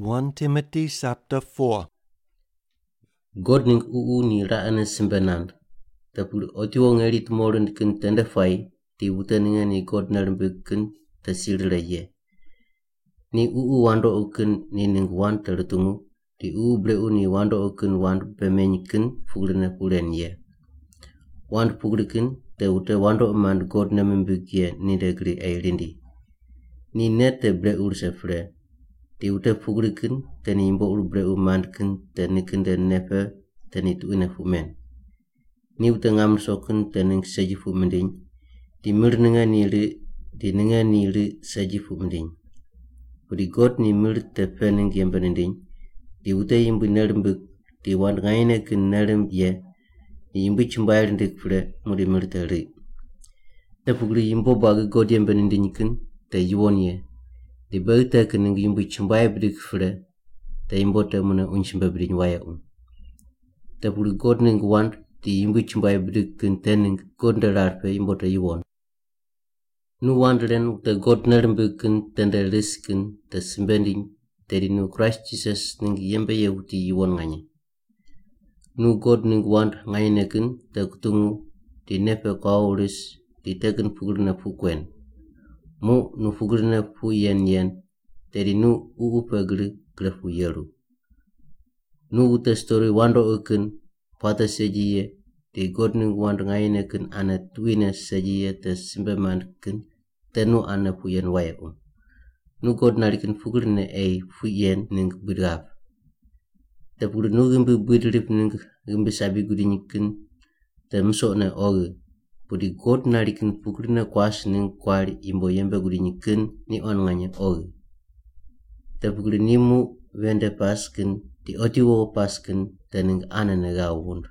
1 Timothy chapter 4. God ning ni ra'ana simbanand. Tapul otiwo ngari tumorun kin tanda fai ti utaninga ni God narmbukun tasirra ye. Ni wando ukun ni ning wan tertungu ti bleu ni wando ukun wan bemenyikin fulna fulen ye. Wan fulkin te uta wando man God nammbuk ye ni degri ailindi. Ni net te bleu sefre. Ti uta fugrikin tani imbo bleu mankin tani kinda nefe tani tuina fumen. Ni uta ngam sokun tani saji fumending. Ti mirninga ni li saji fumending. Udi God ni mir te fening yembenending. Ti uta imbu nermbuk ti wan ngaine kin nerm ye. Ni imbu chimbayar ndik fure mudi mir te ri. Te fugri imbo bagi God yembenending kin te yuon ye. Di berita kening imbu chimbai bidik fure te imbo te muna unchimba bidin waya te puri God ning wan ti imbu chimbai bidik kin tening God ndarar pe imbo te yuon nu wandren te God nermbu kin tende riskin te simbending te di nu Christ Jesus ning yembe yehuti yuon nganye nu God ning wan nganye kin te kutungu ti nepe kauris ti teken fugurna fukwen mu nu fugurna fu yen teri nu pegri grefu yeru nu uta story wando ukun pata sejiye ti God ning wando ngaine kun ana tuina sejiye te simbe man kun tenu ana fu yen waya nu God narikin fugurna fu yen ning bidraf te puru nu gimbi bidrip ning gimbi sabi gudinyikin te mso na oge Pudi God narikin fugurna kwas ning kwari imbo yembe gudinyikin ni on nganya oge te pugri nimu wende paskin ti otiwo paskin tening ana nega wund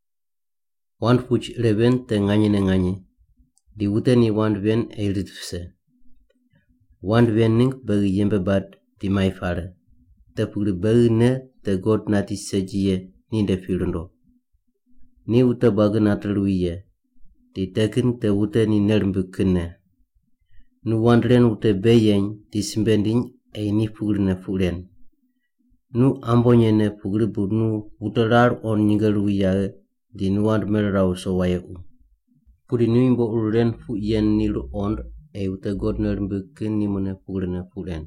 wan fuch reven te nganye di utani wan ven eiritfse wan ven ning bagi yembe bad di mai fare te pugri bagi ne te God nati sejiye ni de firundo ni uta bagi natalwiye ti tekin te utani nermbukne nu wandren uta beyen ti simbending ni fugurna fulen nu ambonye ne fuguri nu utarar on nyingalu ya di nu wand merraw so waya puri nu imbo ulen fu yen ni lu on uta God nermbukin ni mona fugurna fulen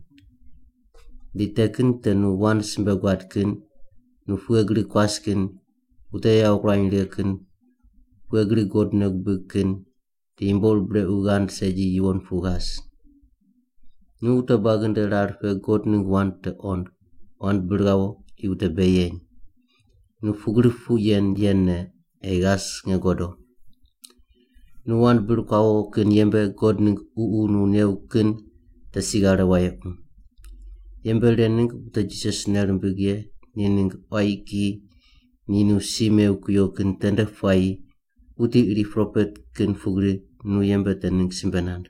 di tekin te nu wand simbagwatkin nu fuagri kwaskin uta ya ukrainlekin fuagri God nermbukin di imbo bre ugan seji yuon fugas nu uta bagende rarfe God ning wan te on burgawo ki uta beyen nu fugri fu yen yenne gas ngegodo nu wan burgawo kin yembe God ning nu new kin te sigara waya yembe ning uta Jesus nermbugye ni ning oiki ni nu simeu kuyo kin tende fai uti iri prophet kin fugri nu yembe te ning simbenand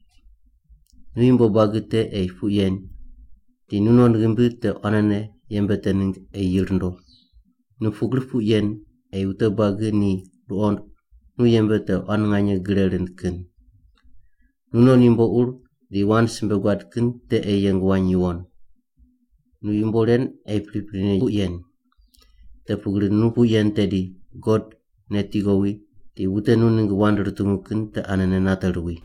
nu imbo bagite fu yen ti nunon gimbi te onane yembe tening yirndo nu fugri fu yen uta bagi ni ruon nu yembe te on nganye greren kin nunon imbo di wan simbegwat kin te yeng wan yuon nu imbo ren priprine fu yen te fugri nu fu yen te di God netigowi ti uta nuning wan rutungu kin te anane natalwi